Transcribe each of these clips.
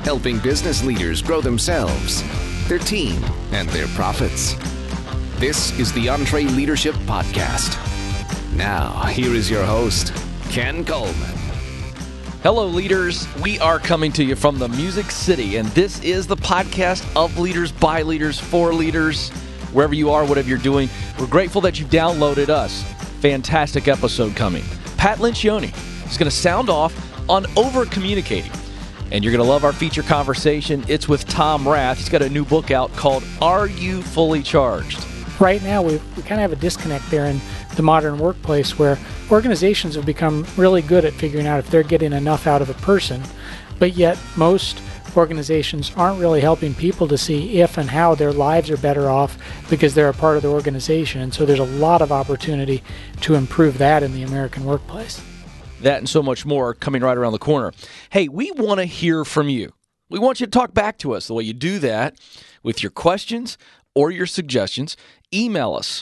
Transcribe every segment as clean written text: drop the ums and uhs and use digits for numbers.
helping business leaders grow themselves, their team, and their profits. This is the EntreLeadership Podcast. Now, here is your host, Ken Coleman. Hello, leaders. We are coming to you from the Music City, and this is the podcast of leaders, by leaders, for leaders. Wherever you are, whatever you're doing, we're grateful that you've downloaded us. Fantastic episode coming. Pat Lencioni is going to sound off on over-communicating, and you're going to love our feature conversation. It's with Tom Rath. He's got a new book out called Are You Fully Charged? Right now, we kind of have a disconnect there in the modern workplace where organizations have become really good at figuring out if they're getting enough out of a person, but yet most organizations aren't really helping people to see if and how their lives are better off because they're a part of the organization. And so there's a lot of opportunity to improve that in the American workplace. That and so much more coming right around the corner. Hey, we want to hear from you. We want you to talk back to us. The way you do that with your questions or your suggestions, email us,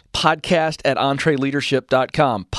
podcast@entreleadership.com,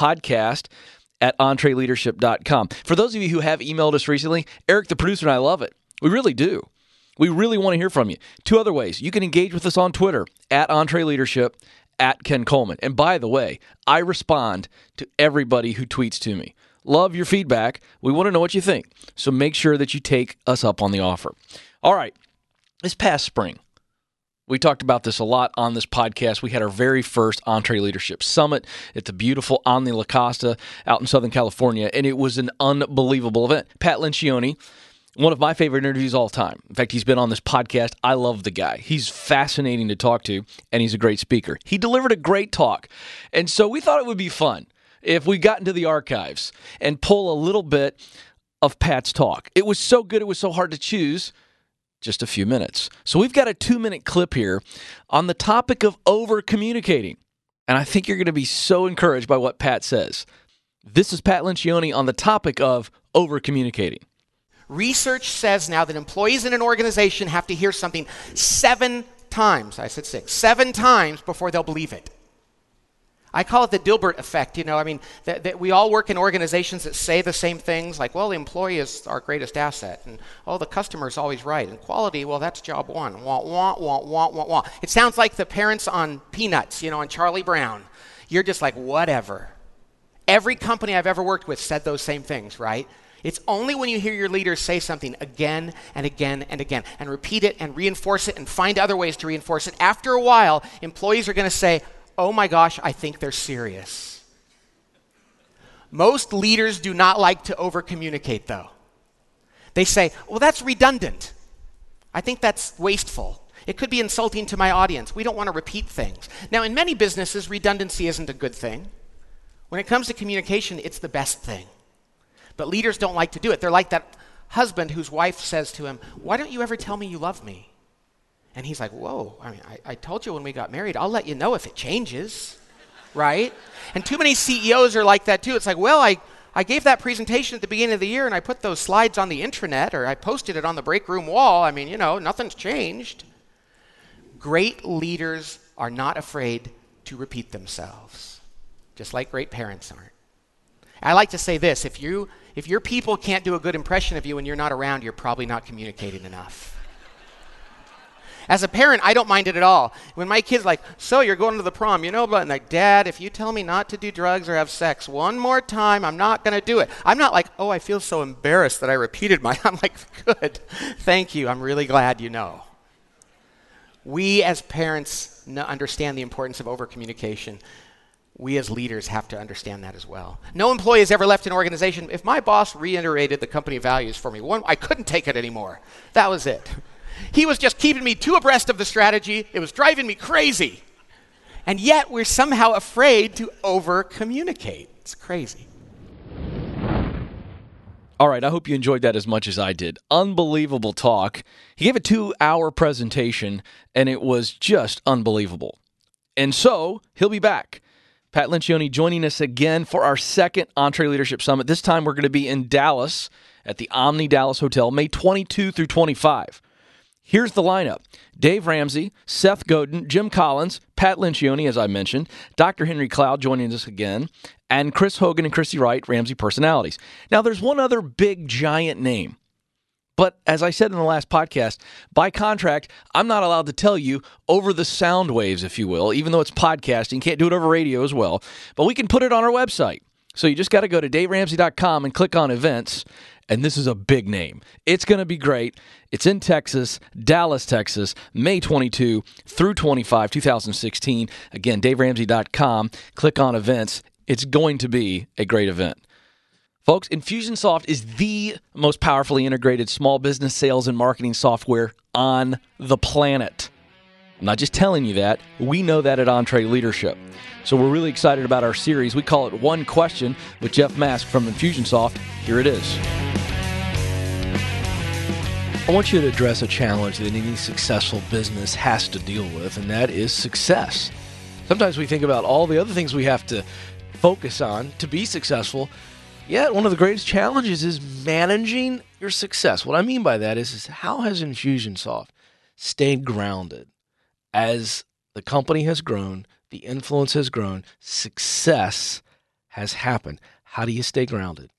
podcast@entreleadership.com. For those of you who have emailed us recently, Eric, the producer, and I love it. We really do. We really want to hear from you. Two other ways. You can engage with us on Twitter, @EntreLeadership, @Ken Coleman. And by the way, I respond to everybody who tweets to me. Love your feedback. We want to know what you think. So make sure that you take us up on the offer. All right. This past spring, we talked about this a lot on this podcast. We had our very first EntreLeadership Summit at the beautiful Omni La Costa out in Southern California, and it was an unbelievable event. Pat Lencioni, one of my favorite interviews of all time. In fact, he's been on this podcast. I love the guy. He's fascinating to talk to, and he's a great speaker. He delivered a great talk, and so we thought it would be fun if we got into the archives and pull a little bit of Pat's talk. It was so good, it was so hard to choose. Just a few minutes. So we've got a 2-minute clip here on the topic of over-communicating. And I think you're going to be so encouraged by what Pat says. This is Pat Lencioni on the topic of over-communicating. Research says now that employees in an organization have to hear something 7 times, I said 6, 7 times before they'll believe it. I call it the Dilbert effect. That we all work in organizations that say the same things, like, well, the employee is our greatest asset, and, oh, the customer's always right, and quality, well, that's job one. Wah, wah, wah, wah, wah, wah. It sounds like the parents on Peanuts, on Charlie Brown. You're just like, whatever. Every company I've ever worked with said those same things, right? It's only when you hear your leaders say something again and again and again, and repeat it and reinforce it and find other ways to reinforce it. After a while, employees are going to say, oh my gosh, I think they're serious. Most leaders do not like to over-communicate, though. They say, well, that's redundant. I think that's wasteful. It could be insulting to my audience. We don't want to repeat things. Now, in many businesses, redundancy isn't a good thing. When it comes to communication, it's the best thing. But leaders don't like to do it. They're like that husband whose wife says to him, why don't you ever tell me you love me? And he's like, whoa, I told you when we got married, I'll let you know if it changes, right? And too many CEOs are like that too. It's like, well, I gave that presentation at the beginning of the year and I put those slides on the intranet or I posted it on the break room wall. Nothing's changed. Great leaders are not afraid to repeat themselves, just like great parents aren't. I like to say this, if your people can't do a good impression of you when you're not around, you're probably not communicating enough. As a parent, I don't mind it at all. When my kid's like, so you're going to the prom, but like, Dad, if you tell me not to do drugs or have sex one more time, I'm not going to do it. I'm not like, oh, I feel so embarrassed that I repeated I'm like, good, thank you, I'm really glad you know. We as parents understand the importance of over-communication. We as leaders have to understand that as well. No employee has ever left an organization. If my boss reiterated the company values for me, I couldn't take it anymore. That was it. He was just keeping me too abreast of the strategy. It was driving me crazy. And yet we're somehow afraid to over-communicate. It's crazy. All right, I hope you enjoyed that as much as I did. Unbelievable talk. He gave a 2-hour presentation, and it was just unbelievable. And so, he'll be back. Pat Lencioni joining us again for our second EntreLeadership Summit. This time we're going to be in Dallas at the Omni Dallas Hotel, May 22 through 25. Here's the lineup. Dave Ramsey, Seth Godin, Jim Collins, Pat Lencioni, as I mentioned, Dr. Henry Cloud joining us again, and Chris Hogan and Christy Wright, Ramsey personalities. Now, there's one other big, giant name But as I said in the last podcast, by contract, I'm not allowed to tell you over the sound waves, if you will, even though it's podcasting. Can't do it over radio as well. But we can put it on our website. So you just got to go to DaveRamsey.com and click on events. And this is a big name. It's going to be great. It's in Texas, Dallas, Texas, May 22 through 25, 2016. Again, DaveRamsey.com. Click on events. It's going to be a great event. Folks, Infusionsoft is the most powerfully integrated small business sales and marketing software on the planet. I'm not just telling you that. We know that at EntreLeadership. So we're really excited about our series. We call it One Question with Jeff Mask from Infusionsoft. Here it is. I want you to address a challenge that any successful business has to deal with, and that is success. Sometimes we think about all the other things we have to focus on to be successful. Yet one of the greatest challenges is managing your success. What I mean by that is how has Infusionsoft stayed grounded as the company has grown, the influence has grown, success has happened. How do you stay grounded?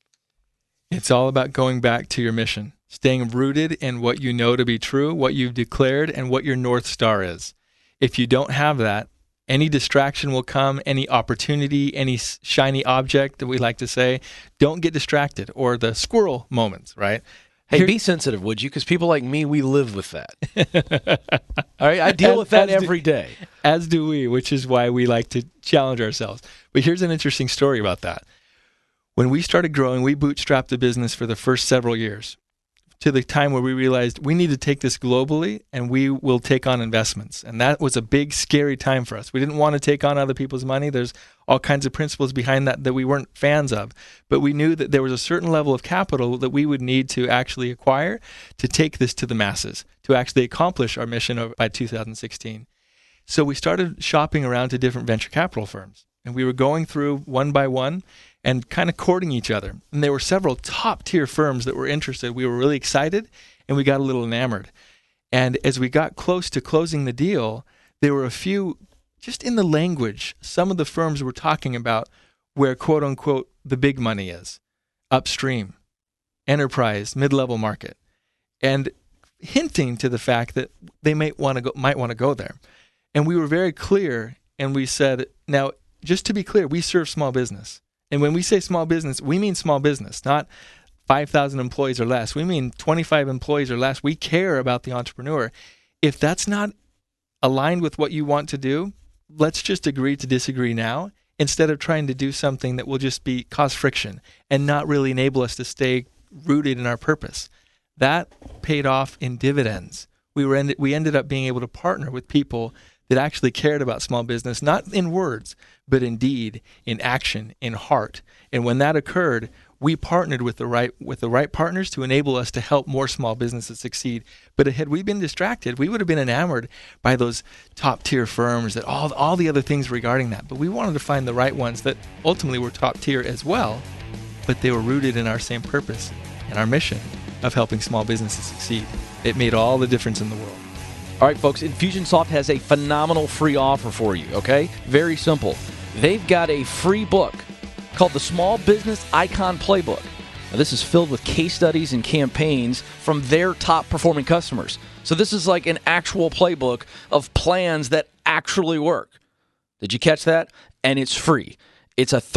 It's all about going back to your mission, staying rooted in what you know to be true, what you've declared, and what your North Star is. If you don't have that, any distraction will come, any opportunity, any shiny object that we like to say, don't get distracted, or the squirrel moments, right? Hey, be sensitive, would you? Because people like me, we live with that. All right, I deal with that every day. As do we, which is why we like to challenge ourselves. But here's an interesting story about that. When we started growing, we bootstrapped the business for the first several years to the time where we realized we need to take this globally and we will take on investments. And that was a big, scary time for us. We didn't want to take on other people's money. There's all kinds of principles behind that we weren't fans of. But we knew that there was a certain level of capital that we would need to actually acquire to take this to the masses, to actually accomplish our mission by 2016. So we started shopping around to different venture capital firms. And we were going through one by one and kind of courting each other. And there were several top-tier firms that were interested. We were really excited, and we got a little enamored. And as we got close to closing the deal, there were a few, just in the language, some of the firms were talking about where, quote-unquote, the big money is, upstream, enterprise, mid-level market, and hinting to the fact that they might want to go there. And we were very clear, and we said, now, just to be clear, we serve small business. And when we say small business, we mean small business, not 5,000 employees or less. We mean 25 employees or less. We care about the entrepreneur. If that's not aligned with what you want to do, let's just agree to disagree now instead of trying to do something that will just cause friction and not really enable us to stay rooted in our purpose. That paid off in dividends. We ended up being able to partner with people that actually cared about small business, not in words, but in deed, in action, in heart. And when that occurred, we partnered with the right partners to enable us to help more small businesses succeed. But had we been distracted, we would have been enamored by those top-tier firms, that all the other things regarding that. But we wanted to find the right ones that ultimately were top-tier as well, but they were rooted in our same purpose and our mission of helping small businesses succeed. It made all the difference in the world. All right, folks, Infusionsoft has a phenomenal free offer for you, okay? Very simple. They've got a free book called the Small Business Icon Playbook. Now, this is filled with case studies and campaigns from their top-performing customers. So this is like an actual playbook of plans that actually work. Did you catch that? And it's free. It's a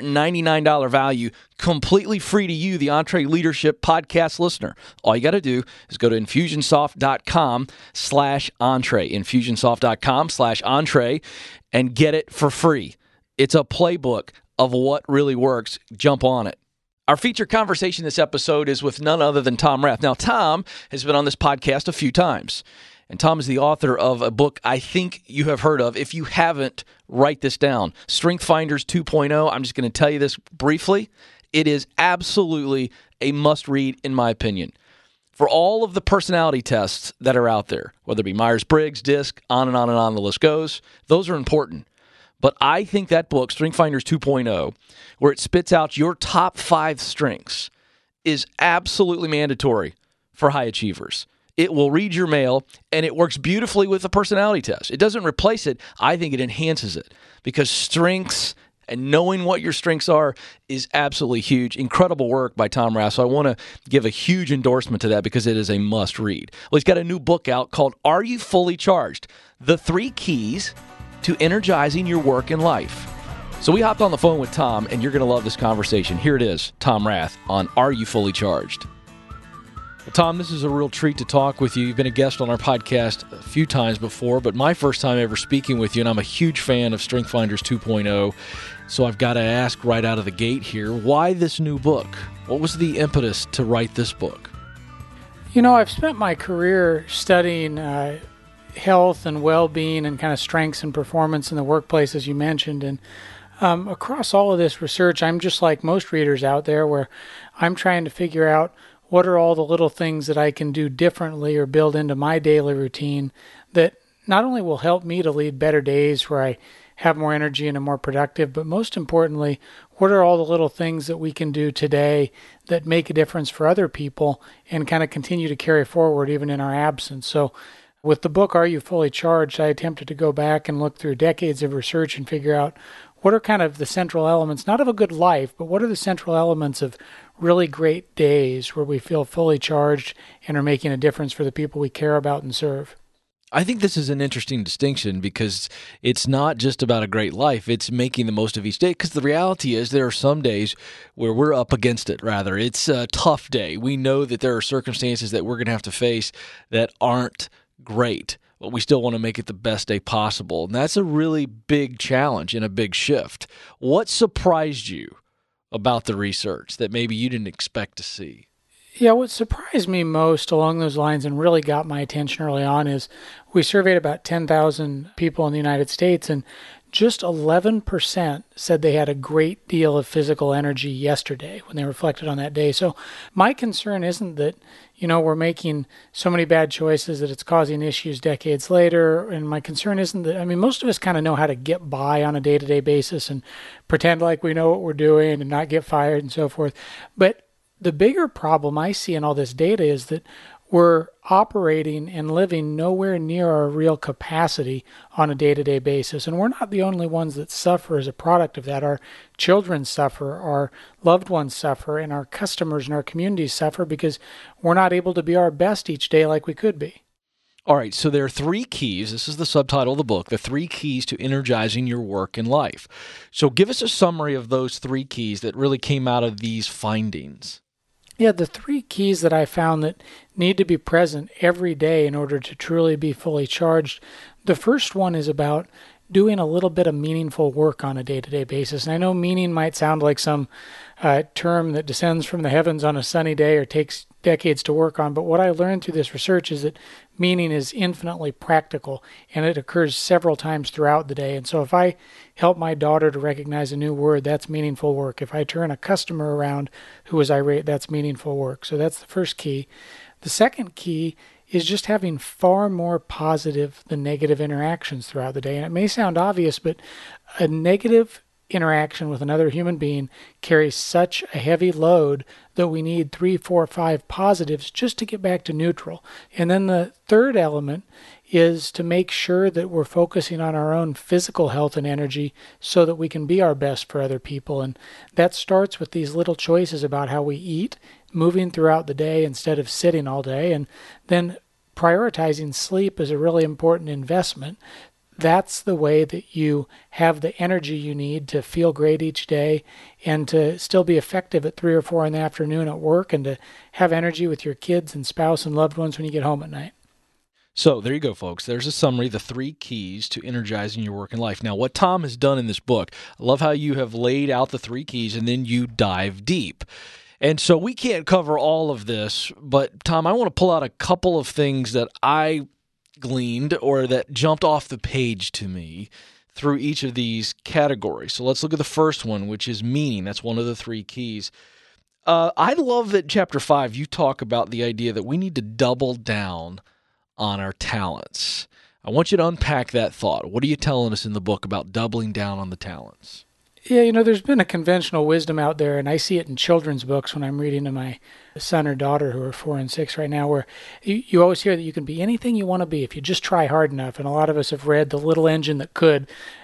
$399 value, completely free to you, the EntreLeadership podcast listener. All you got to do is go to Infusionsoft.com/Entre, Infusionsoft.com/Entre, and get it for free. It's a playbook of what really works. Jump on it. Our featured conversation this episode is with none other than Tom Rath. Now, Tom has been on this podcast a few times, and Tom is the author of a book I think you have heard of. If you haven't, write this down. Strength Finders 2.0. I'm just going to tell you this briefly. It is absolutely a must-read, in my opinion. For all of the personality tests that are out there, whether it be Myers-Briggs, DISC, on and on and on the list goes, those are important. But I think that book, Strength Finders 2.0, where it spits out your top 5 strengths, is absolutely mandatory for high achievers. It will read your mail, and it works beautifully with the personality test. It doesn't replace it. I think it enhances it, because strengths And knowing what your strengths are is absolutely huge. Incredible work by Tom Rath. So I want to give a huge endorsement to that because it is a must read. Well, he's got a new book out called Are You Fully Charged? The 3 Keys to Energizing Your Work and Life. So we hopped on the phone with Tom, and you're going to love this conversation. Here it is, Tom Rath on Are You Fully Charged? Well, Tom, this is a real treat to talk with you. You've been a guest on our podcast a few times before, but my first time ever speaking with you, and I'm a huge fan of Strength Finders 2.0, so I've got to ask right out of the gate here, why this new book? What was the impetus to write this book? You know, I've spent my career studying health and well-being and kind of strengths and performance in the workplace, as you mentioned, and across all of this research, I'm just like most readers out there where I'm trying to figure out what are all the little things that I can do differently or build into my daily routine that not only will help me to lead better days where I have more energy and am more productive, but most importantly, what are all the little things that we can do today that make a difference for other people and kind of continue to carry forward even in our absence. So with the book, Are You Fully Charged? I attempted to go back and look through decades of research and figure out what are kind of the central elements, not of a good life, but what are the central elements of really great days where we feel fully charged and are making a difference for the people we care about and serve. I think this is an interesting distinction because it's not just about a great life. It's making the most of each day, because the reality is there are some days where we're up against it, rather. It's a tough day. We know that there are circumstances that we're going to have to face that aren't great, but we still want to make it the best day possible. And that's a really big challenge and a big shift. What surprised you about the research that maybe you didn't expect to see? Yeah, what surprised me most along those lines and really got my attention early on is we surveyed about 10,000 people in the United States, and just 11% said they had a great deal of physical energy yesterday when they reflected on that day. So my concern isn't that, we're making so many bad choices that it's causing issues decades later. And my concern isn't that, most of us kind of know how to get by on a day-to-day basis and pretend like we know what we're doing and not get fired and so forth. But the bigger problem I see in all this data is that we're operating and living nowhere near our real capacity on a day-to-day basis. And we're not the only ones that suffer as a product of that. Our children suffer, our loved ones suffer, and our customers and our communities suffer because we're not able to be our best each day like we could be. All right, so there are 3 keys. This is the subtitle of the book, the 3 keys to energizing your work and life. So give us a summary of those 3 keys that really came out of these findings. Yeah, the 3 keys that I found that need to be present every day in order to truly be fully charged. The first one is about doing a little bit of meaningful work on a day-to-day basis. And I know meaning might sound like some term that descends from the heavens on a sunny day or takes decades to work on, but what I learned through this research is that meaning is infinitely practical, and it occurs several times throughout the day. And so if I help my daughter to recognize a new word, that's meaningful work. If I turn a customer around who is irate, that's meaningful work. So that's the first key. The second key is just having far more positive than negative interactions throughout the day. And it may sound obvious, but a negative interaction with another human being carries such a heavy load that we need 3, 4, 5 positives just to get back to neutral. And then the third element is to make sure that we're focusing on our own physical health and energy so that we can be our best for other people. And that starts with these little choices about how we eat, moving throughout the day instead of sitting all day, and then prioritizing sleep is a really important investment. That's the way that you have the energy you need to feel great each day and to still be effective at 3 or 4 in the afternoon at work and to have energy with your kids and spouse and loved ones when you get home at night. So there you go, folks. There's a summary, the 3 keys to energizing your work and life. Now, what Tom has done in this book, I love how you have laid out the 3 keys and then you dive deep. And so we can't cover all of this, but Tom, I want to pull out a couple of things that I gleaned or that jumped off the page to me through each of these categories. So let's look at the first one, which is meaning. That's one of the 3 keys. I love that chapter 5, you talk about the idea that we need to double down on our talents. I want you to unpack that thought. What are you telling us in the book about doubling down on the talents? Yeah, there's been a conventional wisdom out there, and I see it in children's books when I'm reading to my son or daughter who are 4 and 6 right now, where you always hear that you can be anything you want to be if you just try hard enough. And a lot of us have read The Little Engine That Could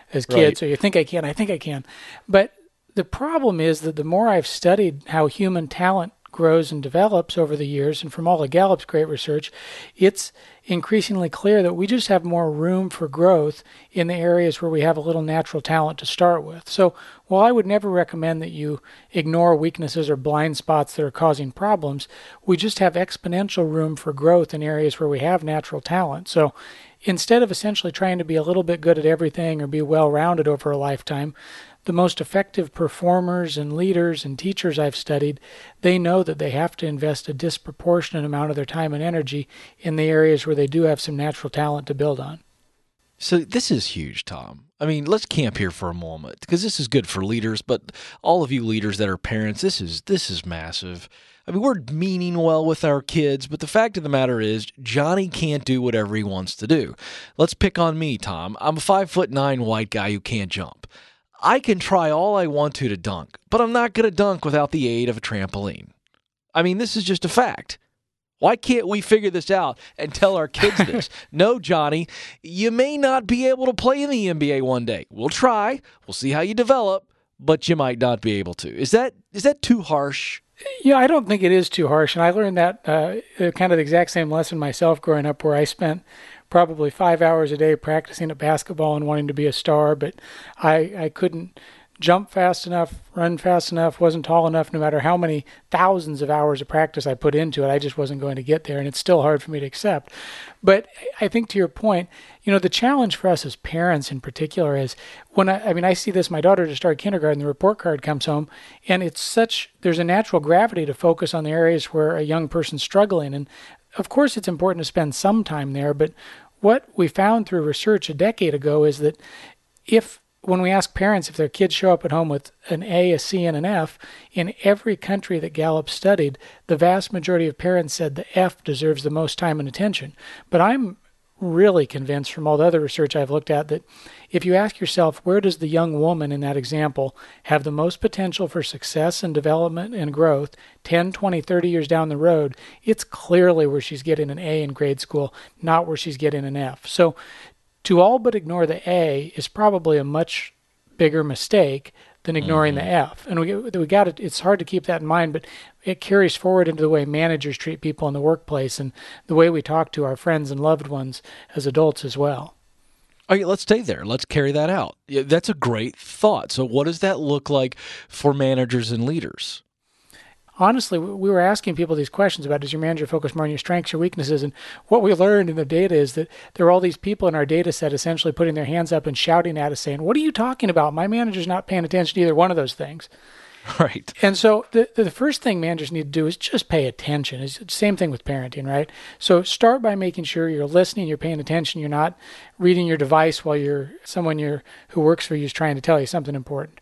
as kids. So you think I can, I think I can. But the problem is that the more I've studied how human talent grows and develops over the years, and from all of Gallup's great research, it's increasingly clear that we just have more room for growth in the areas where we have a little natural talent to start with. So while I would never recommend that you ignore weaknesses or blind spots that are causing problems, we just have exponential room for growth in areas where we have natural talent. So instead of essentially trying to be a little bit good at everything or be well-rounded over a lifetime, the most effective performers and leaders and teachers I've studied, they know that they have to invest a disproportionate amount of their time and energy in the areas where they do have some natural talent to build on. So this is huge, Tom. I mean, let's camp here for a moment because this is good for leaders, but all of you leaders that are parents, this is massive. I mean, we're meaning well with our kids, but the fact of the matter is Johnny can't do whatever he wants to do. Let's pick on me, Tom. I'm a 5'9" white guy who can't jump. I can try all I want to dunk, but I'm not going to dunk without the aid of a trampoline. I mean, this is just a fact. Why can't we figure this out and tell our kids this? No, Johnny, you may not be able to play in the NBA one day. We'll try. We'll see how you develop, but you might not be able to. Is that too harsh? Yeah, I don't think it is too harsh. And I learned that kind of the exact same lesson myself growing up, where I spent probably 5 hours a day practicing at basketball and wanting to be a star, but I couldn't jump fast enough, run fast enough, wasn't tall enough, no matter how many thousands of hours of practice I put into it. I just wasn't going to get there, and it's still hard for me to accept. But I think to your point, the challenge for us as parents in particular is when I see this, my daughter just started kindergarten, the report card comes home, and there's a natural gravity to focus on the areas where a young person's struggling. And of course, it's important to spend some time there, but what we found through research a decade ago is that when we ask parents if their kids show up at home with an A, a C, and an F, in every country that Gallup studied, the vast majority of parents said the F deserves the most time and attention. But I'm really convinced from all the other research I've looked at that if you ask yourself, where does the young woman in that example have the most potential for success and development and growth 10, 20, 30 years down the road, it's clearly where she's getting an A in grade school, not where she's getting an F. So to all but ignore the A is probably a much bigger mistake than ignoring the F. And we got it. It's hard to keep that in mind, but it carries forward into the way managers treat people in the workplace and the way we talk to our friends and loved ones as adults as well. Okay, let's stay there. Let's carry that out. Yeah, that's a great thought. So what does that look like for managers and leaders? Honestly, we were asking people these questions about, does your manager focus more on your strengths or weaknesses? And what we learned in the data is that there are all these people in our data set essentially putting their hands up and shouting at us saying, what are you talking about? My manager's not paying attention to either one of those things. Right. And so the first thing managers need to do is just pay attention. It's the same thing with parenting, right? So start by making sure you're listening, you're paying attention, you're not reading your device while someone who works for you is trying to tell you something important.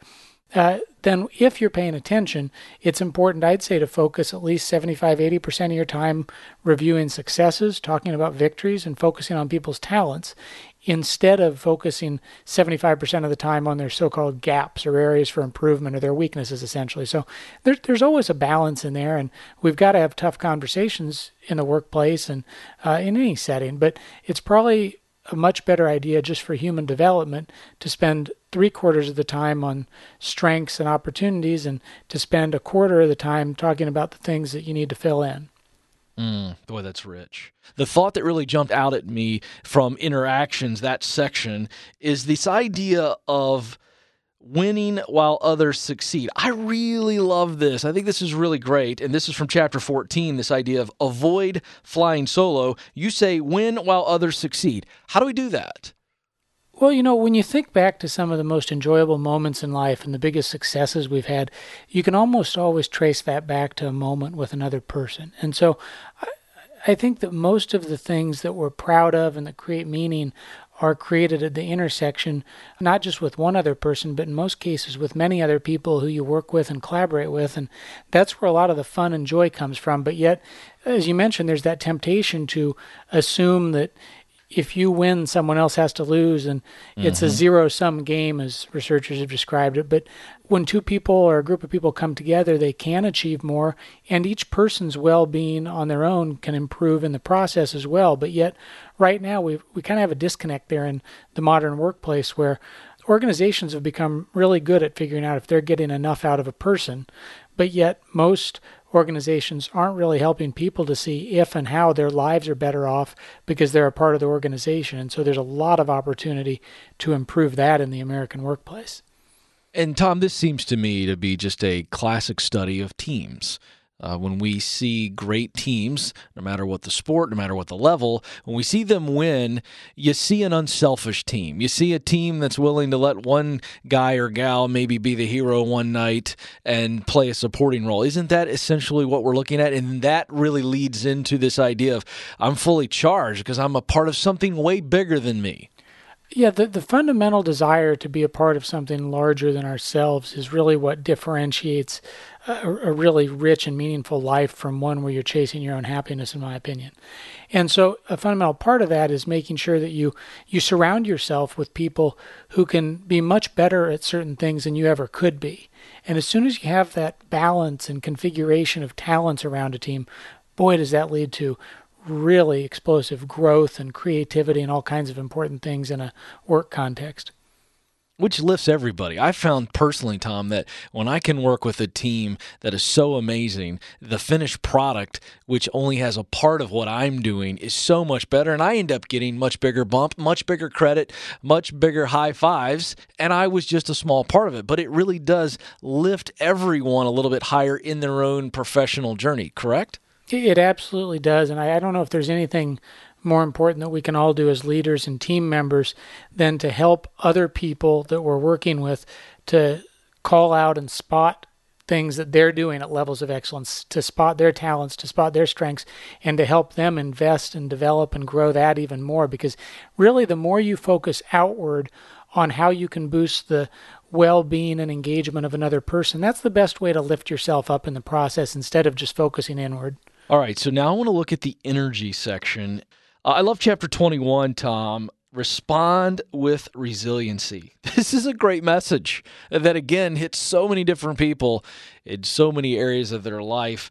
Then if you're paying attention, it's important, I'd say, to focus at least 75, 80% of your time reviewing successes, talking about victories, and focusing on people's talents, instead of focusing 75% of the time on their so-called gaps or areas for improvement or their weaknesses, essentially. So there's always a balance in there, and we've got to have tough conversations in the workplace and in any setting, but it's probably a much better idea just for human development to spend 3/4 of the time on strengths and opportunities and to spend 1/4 of the time talking about the things that you need to fill in. Boy, that's rich. The thought that really jumped out at me from interactions, that section, is this idea of winning while others succeed. I really love this. I think this is really great. And this is from chapter 14, this idea of avoid flying solo. You say win while others succeed. How do we do that? Well, when you think back to some of the most enjoyable moments in life and the biggest successes we've had, you can almost always trace that back to a moment with another person. And so I think that most of the things that we're proud of and that create meaning are created at the intersection, not just with one other person, but in most cases with many other people who you work with and collaborate with. And that's where a lot of the fun and joy comes from. But yet, as you mentioned, there's that temptation to assume that if you win, someone else has to lose, and it's a zero-sum game, as researchers have described it. But when two people or a group of people come together, they can achieve more, and each person's well-being on their own can improve in the process as well. But yet, right now, we kind of have a disconnect there in the modern workplace where organizations have become really good at figuring out if they're getting enough out of a person, but yet most organizations aren't really helping people to see if and how their lives are better off because they're a part of the organization. And so there's a lot of opportunity to improve that in the American workplace. And Tom, this seems to me to be just a classic study of teams. When we see great teams, no matter what the sport, no matter what the level, when we see them win, you see an unselfish team. You see a team that's willing to let one guy or gal maybe be the hero one night and play a supporting role. Isn't that essentially what we're looking at? And that really leads into this idea of I'm fully charged because I'm a part of something way bigger than me. Yeah, the fundamental desire to be a part of something larger than ourselves is really what differentiates a really rich and meaningful life from one where you're chasing your own happiness, in my opinion. And so a fundamental part of that is making sure that you surround yourself with people who can be much better at certain things than you ever could be. And as soon as you have that balance and configuration of talents around a team, boy, does that lead to really explosive growth and creativity and all kinds of important things in a work context. Which lifts everybody. I found personally, Tom, that when I can work with a team that is so amazing, the finished product, which only has a part of what I'm doing, is so much better, and I end up getting much bigger bump, much bigger credit, much bigger high fives, and I was just a small part of it. But it really does lift everyone a little bit higher in their own professional journey, correct? It absolutely does, and I don't know if there's anything more important that we can all do as leaders and team members than to help other people that we're working with to call out and spot things that they're doing at levels of excellence, to spot their talents, to spot their strengths, and to help them invest and develop and grow that even more. Because really, the more you focus outward on how you can boost the well-being and engagement of another person, that's the best way to lift yourself up in the process instead of just focusing inward. All right, so now I want to look at the energy section. I love chapter 21, Tom. Respond with resiliency. This is a great message that, again, hits so many different people in so many areas of their life.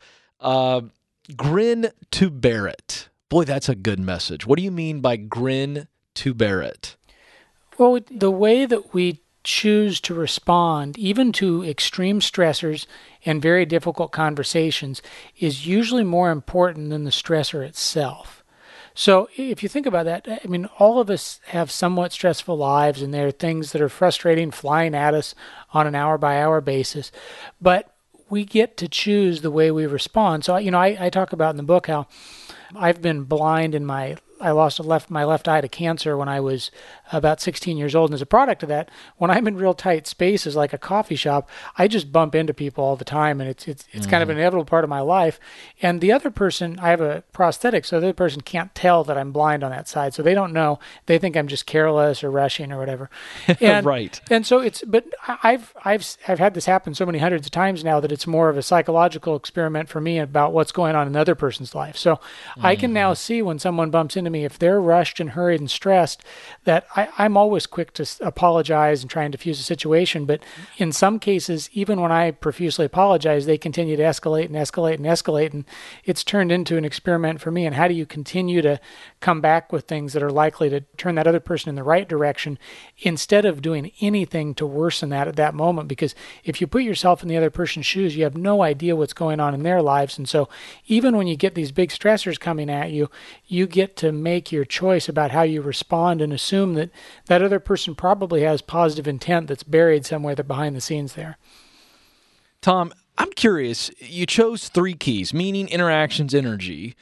Grin to bear it. Boy, that's a good message. What do you mean by grin to bear it? Well, the way that we choose to respond, even to extreme stressors and very difficult conversations, is usually more important than the stressor itself. So if you think about that, I mean, all of us have somewhat stressful lives, and there are things that are frustrating flying at us on an hour-by-hour basis, but we get to choose the way we respond. So, I talk about in the book how I've been blind in I lost my left eye to cancer when I was about 16 years old. And as a product of that, when I'm in real tight spaces like a coffee shop, I just bump into people all the time, and it's kind of an inevitable part of my life. And the other person, I have a prosthetic, so the other person can't tell that I'm blind on that side. So they don't know. They think I'm just careless or rushing or whatever. And, right. And so but I've had this happen so many hundreds of times now that it's more of a psychological experiment for me about what's going on in the other person's life. So I can now see when someone bumps into me, if they're rushed and hurried and stressed, that I'm always quick to apologize and try and diffuse the situation. But in some cases, even when I profusely apologize, they continue to escalate and escalate and escalate. And it's turned into an experiment for me. And how do you continue to come back with things that are likely to turn that other person in the right direction instead of doing anything to worsen that at that moment? Because if you put yourself in the other person's shoes, you have no idea what's going on in their lives. And so even when you get these big stressors coming at you, you get to make your choice about how you respond and assume that that other person probably has positive intent that's buried somewhere behind the scenes there. Tom, I'm curious. You chose 3 keys, meaning, interactions, energy.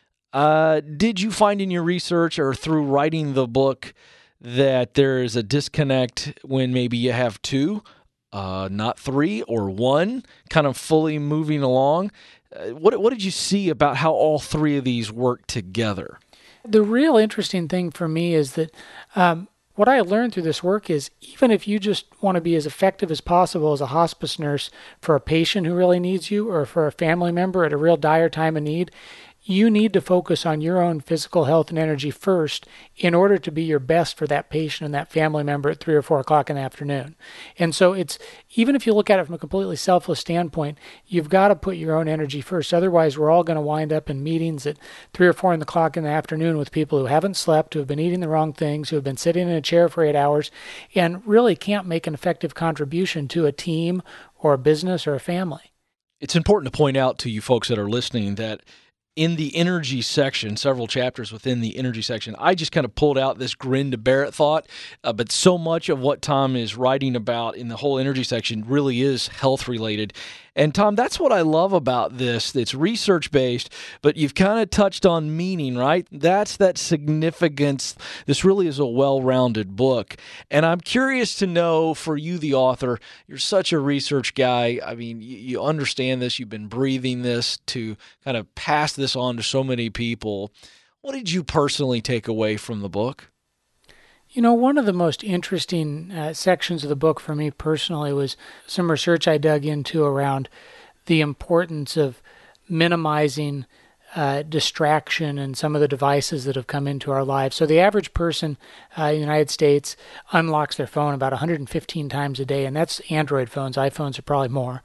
Did you find in your research or through writing the book that there is a disconnect when maybe you have 2, not 3 or 1, kind of fully moving along? What did you see about how all 3 of these work together? The real interesting thing for me is that what I learned through this work is even if you just want to be as effective as possible as a hospice nurse for a patient who really needs you or for a family member at a real dire time of need, you need to focus on your own physical health and energy first in order to be your best for that patient and that family member at 3 or 4 o'clock in the afternoon. And so it's, even if you look at it from a completely selfless standpoint, you've got to put your own energy first. Otherwise, we're all going to wind up in meetings at 3 or 4 o'clock in the afternoon with people who haven't slept, who have been eating the wrong things, who have been sitting in a chair for 8 hours, and really can't make an effective contribution to a team or a business or a family. It's important to point out to you folks that are listening that in the energy section, several chapters within the energy section, I just kind of pulled out this grin to bear it thought, but so much of what Tom is writing about in the whole energy section really is health related. And Tom, that's what I love about this. It's research-based, but you've kind of touched on meaning, right? That's that significance. This really is a well-rounded book. And I'm curious to know, for you, the author, you're such a research guy. I mean, you understand this. You've been breathing this to kind of pass this on to so many people. What did you personally take away from the book? You know, one of the most interesting sections of the book for me personally was some research I dug into around the importance of minimizing distraction and some of the devices that have come into our lives. So the average person in the United States unlocks their phone about 115 times a day, and that's Android phones. iPhones are probably more.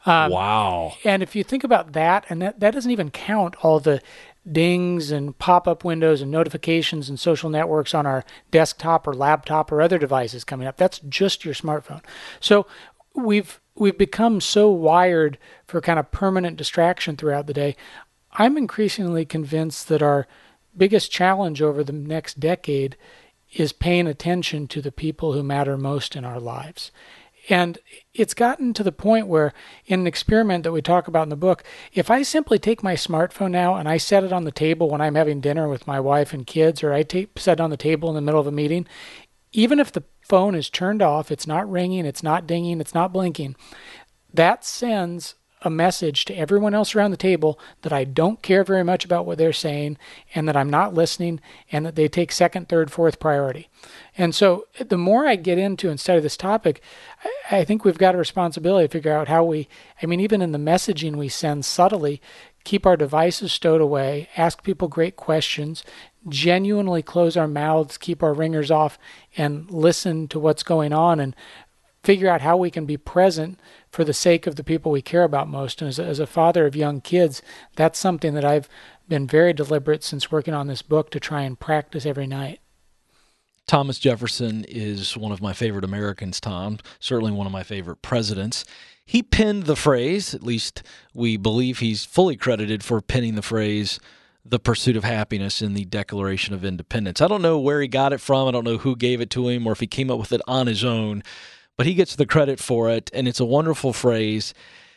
Wow. And if you think about that, and that doesn't even count all the dings and pop-up windows and notifications and social networks on our desktop or laptop or other devices coming up. That's just your smartphone. So we've become so wired for kind of permanent distraction throughout the day. I'm increasingly convinced that our biggest challenge over the next decade is paying attention to the people who matter most in our lives. And it's gotten to the point where, in an experiment that we talk about in the book, if I simply take my smartphone now and I set it on the table when I'm having dinner with my wife and kids, or I set it on the table in the middle of a meeting, even if the phone is turned off, it's not ringing, it's not dinging, it's not blinking, that sends a message to everyone else around the table that I don't care very much about what they're saying, and that I'm not listening, and that they take second, third, fourth priority. And so the more I get into and study this topic, I think we've got a responsibility to figure out how even in the messaging we send subtly, keep our devices stowed away, ask people great questions, genuinely close our mouths, keep our ringers off, and listen to what's going on, and figure out how we can be present for the sake of the people we care about most. And as a father of young kids, that's something that I've been very deliberate since working on this book to try and practice every night. Thomas Jefferson is one of my favorite Americans, Tom, certainly one of my favorite presidents. He penned the phrase, at least we believe he's fully credited for penning the phrase, the pursuit of happiness, in the Declaration of Independence. I don't know where he got it from. I don't know who gave it to him or if he came up with it on his own, but he gets the credit for it, and it's a wonderful phrase.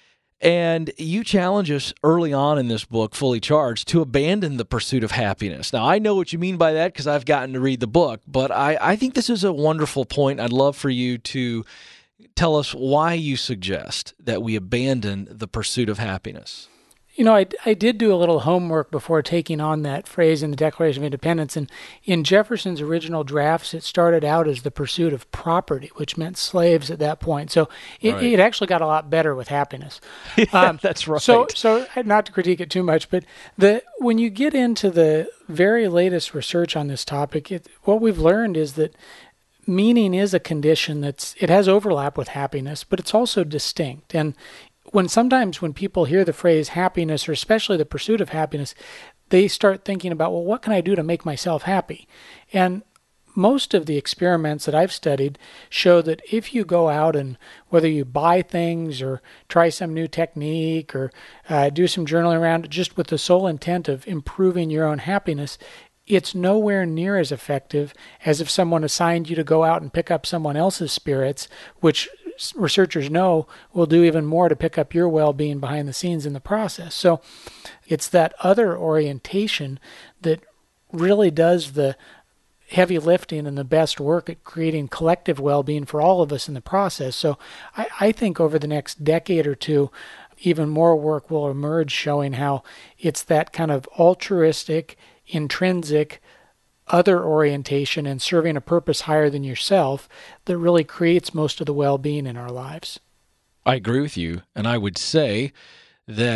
And you challenge us early on in this book, Fully Charged, to abandon the pursuit of happiness. Now, I know what you mean by that because I've gotten to read the book, but I think this is a wonderful point. I'd love for you to tell us why you suggest that we abandon the pursuit of happiness. You know, I did do a little homework before taking on that phrase in the Declaration of Independence, and in Jefferson's original drafts, it started out as the pursuit of property, which meant slaves at that point. So it actually got a lot better with happiness. That's right. So not to critique it too much, but when you get into the very latest research on this topic, what we've learned is that meaning is a condition it has overlap with happiness, but it's also distinct. And sometimes when people hear the phrase happiness, or especially the pursuit of happiness, they start thinking about, well, what can I do to make myself happy? And most of the experiments that I've studied show that if you go out and whether you buy things or try some new technique or do some journaling around it just with the sole intent of improving your own happiness, it's nowhere near as effective as if someone assigned you to go out and pick up someone else's spirits, which researchers know will do even more to pick up your well-being behind the scenes in the process. So it's that other orientation that really does the heavy lifting and the best work at creating collective well-being for all of us in the process. So I think over the next decade or two, even more work will emerge showing how it's that kind of altruistic, intrinsic, other orientation and serving a purpose higher than yourself that really creates most of the well-being in our lives. I agree with you, and I would say that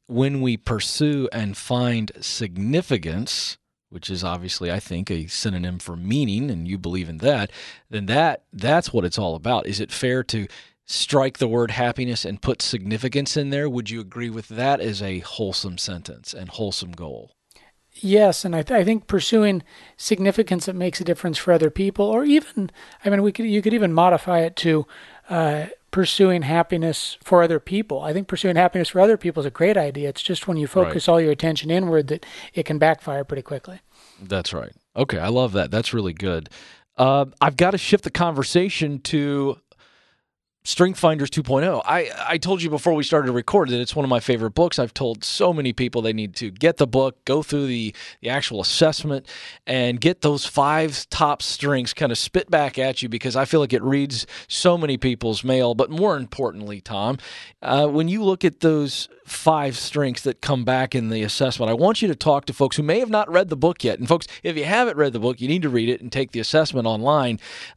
when we pursue and find significance, which is obviously, I think, a synonym for meaning, and you believe in that, then that's what it's all about. Is it fair to strike the word happiness and put significance in there? Would you agree with that as a wholesome sentence and wholesome goal? Yes, and I think pursuing significance that makes a difference for other people, or even, you could even modify it to pursuing happiness for other people. I think pursuing happiness for other people is a great idea. It's just when you focus all your attention inward that it can backfire pretty quickly. That's right. Okay, I love that. That's really good. I've got to shift the conversation to StrengthsFinders 2.0. I told you before we started to record that it's one of my favorite books. I've told so many people they need to get the book, go through the actual assessment, and get those 5 top strengths kind of spit back at you, because I feel like it reads so many people's mail. But more importantly, Tom, when you look at those 5 strengths that come back in the assessment, I want you to talk to folks who may have not read the book yet. And folks, if you haven't read the book, you need to read it and take the assessment online.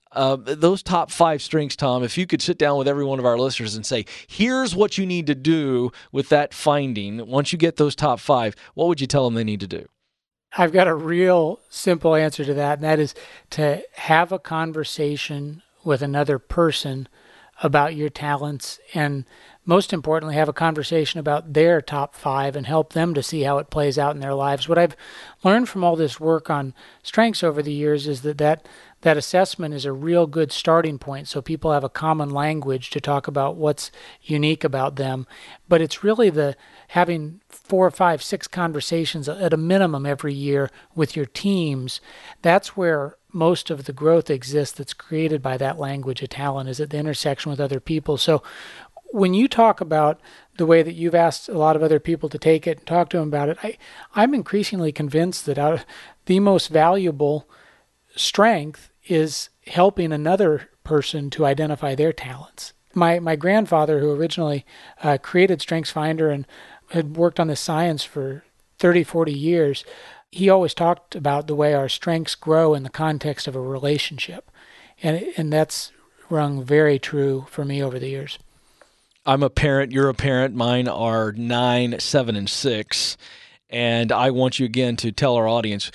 Those top 5 strengths, Tom, if you could sit down with every one of our listeners and say, here's what you need to do with that finding. Once you get those top 5, what would you tell them they need to do? I've got a real simple answer to that, and that is to have a conversation with another person about your talents, and most importantly, have a conversation about their top 5 and help them to see how it plays out in their lives. What I've learned from all this work on strengths over the years is that assessment is a real good starting point, so people have a common language to talk about what's unique about them. But it's really the having 4, 5, 6 conversations at a minimum every year with your teams. That's where most of the growth exists that's created by that language of talent, is at the intersection with other people. So when you talk about the way that you've asked a lot of other people to take it and talk to them about it, I'm increasingly convinced that the most valuable strength is helping another person to identify their talents. My grandfather, who originally created StrengthsFinder and had worked on this science for 30, 40 years, he always talked about the way our strengths grow in the context of a relationship. And that's rung very true for me over the years. I'm a parent. You're a parent. Mine are 9, 7, and 6. And I want you again to tell our audience,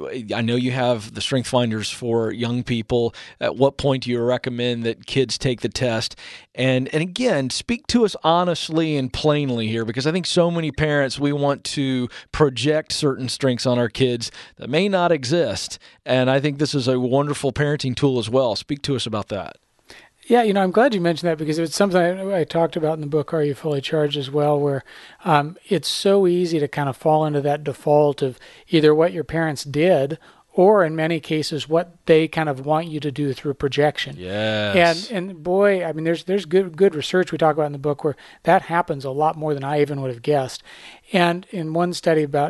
I know you have the StrengthsFinders for young people. At what point do you recommend that kids take the test? And again, speak to us honestly and plainly here, because I think so many parents, we want to project certain strengths on our kids that may not exist. And I think this is a wonderful parenting tool as well. Speak to us about that. Yeah, I'm glad you mentioned that, because it's something I talked about in the book, Are You Fully Charged, as well, where it's so easy to kind of fall into that default of either what your parents did or in many cases what they kind of want you to do through projection. Yes. And boy, there's good research we talk about in the book where that happens a lot more than I even would have guessed. And in one study, about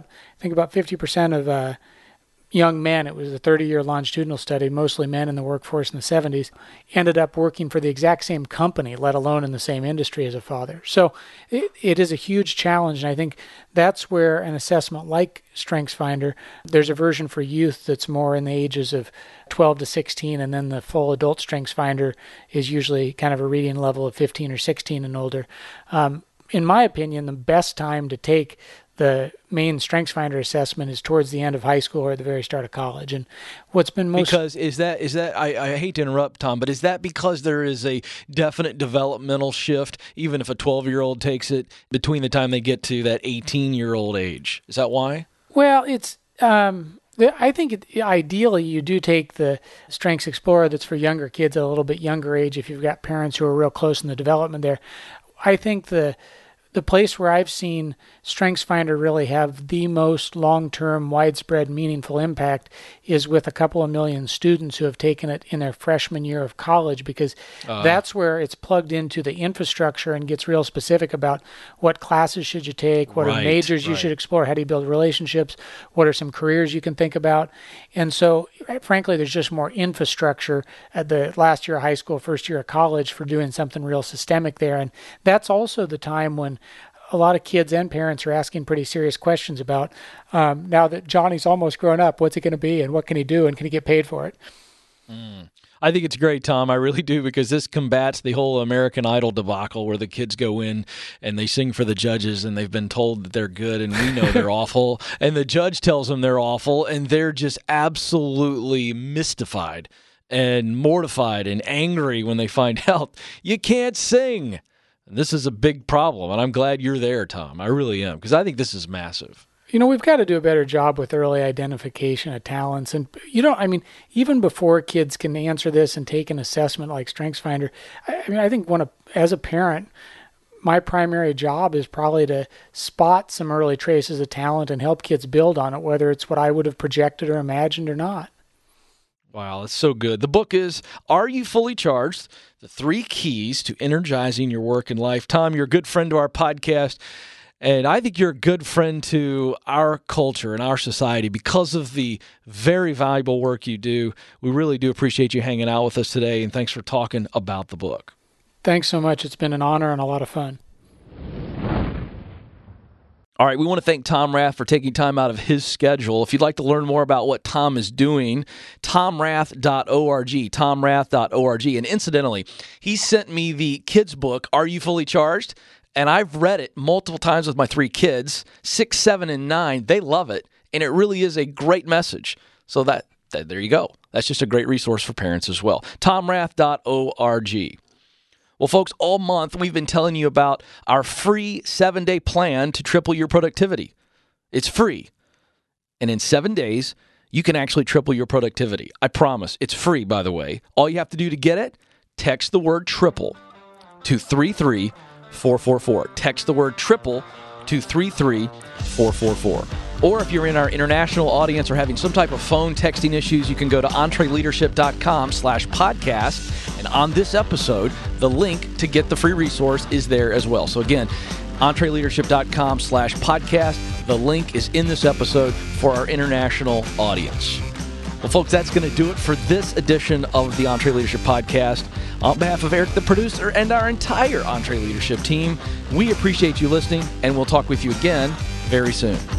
50% of young men, it was a 30-year longitudinal study, mostly men in the workforce in the 70s, ended up working for the exact same company, let alone in the same industry as a father. So it is a huge challenge, and I think that's where an assessment like StrengthsFinder, there's a version for youth that's more in the ages of 12 to 16, and then the full adult StrengthsFinder is usually kind of a reading level of 15 or 16 and older. In my opinion, the best time to take the main StrengthsFinder assessment is towards the end of high school or at the very start of college. And what's been most... Because is that I hate to interrupt, Tom, but is that because there is a definite developmental shift, even if a 12-year-old takes it, between the time they get to that 18-year-old age? Is that why? Well, it's... I think ideally you do take the Strengths Explorer that's for younger kids at a little bit younger age if you've got parents who are real close in the development there. I think the place where I've seen StrengthsFinder really have the most long-term, widespread, meaningful impact is with a couple of million students who have taken it in their freshman year of college, because that's where it's plugged into the infrastructure and gets real specific about what classes should you take, what are majors you should explore, how do you build relationships, what are some careers you can think about. And so, frankly, there's just more infrastructure at the last year of high school, first year of college for doing something real systemic there. And that's also the time when a lot of kids and parents are asking pretty serious questions about, now that Johnny's almost grown up, what's it going to be and what can he do and can he get paid for it? I think it's great, Tom. I really do, because this combats the whole American Idol debacle where the kids go in and they sing for the judges and they've been told that they're good and we know they're awful. And the judge tells them they're awful and they're just absolutely mystified and mortified and angry when they find out you can't sing. And this is a big problem. And I'm glad you're there, Tom. I really am, because I think this is massive. We've got to do a better job with early identification of talents. And, even before kids can answer this and take an assessment like StrengthsFinder, I think as a parent, my primary job is probably to spot some early traces of talent and help kids build on it, whether it's what I would have projected or imagined or not. Wow, that's so good. The book is Are You Fully Charged? The 3 Keys to Energizing Your Work and Life. Tom, you're a good friend to our podcast. And I think you're a good friend to our culture and our society because of the very valuable work you do. We really do appreciate you hanging out with us today, and thanks for talking about the book. Thanks so much. It's been an honor and a lot of fun. All right, we want to thank Tom Rath for taking time out of his schedule. If you'd like to learn more about what Tom is doing, tomrath.org, tomrath.org. And incidentally, he sent me the kids' book, Are You Fully Charged? And I've read it multiple times with my 3 kids, 6, 7, and 9. They love it, and it really is a great message. So that there you go. That's just a great resource for parents as well. tomrath.org. Well, folks, all month we've been telling you about our free 7-day plan to triple your productivity. It's free. And in 7 days, you can actually triple your productivity. I promise. It's free, by the way. All you have to do to get it, text the word triple to 33444. Text the word triple to 33444. Or if you're in our international audience or having some type of phone texting issues, you can go to entreleadership.com/podcast. And on this episode, the link to get the free resource is there as well. So again, entreleadership.com/podcast. The link is in this episode for our international audience. Well, folks, that's going to do it for this edition of the EntreLeadership Podcast. On behalf of Eric, the producer, and our entire EntreLeadership team, we appreciate you listening, and we'll talk with you again very soon.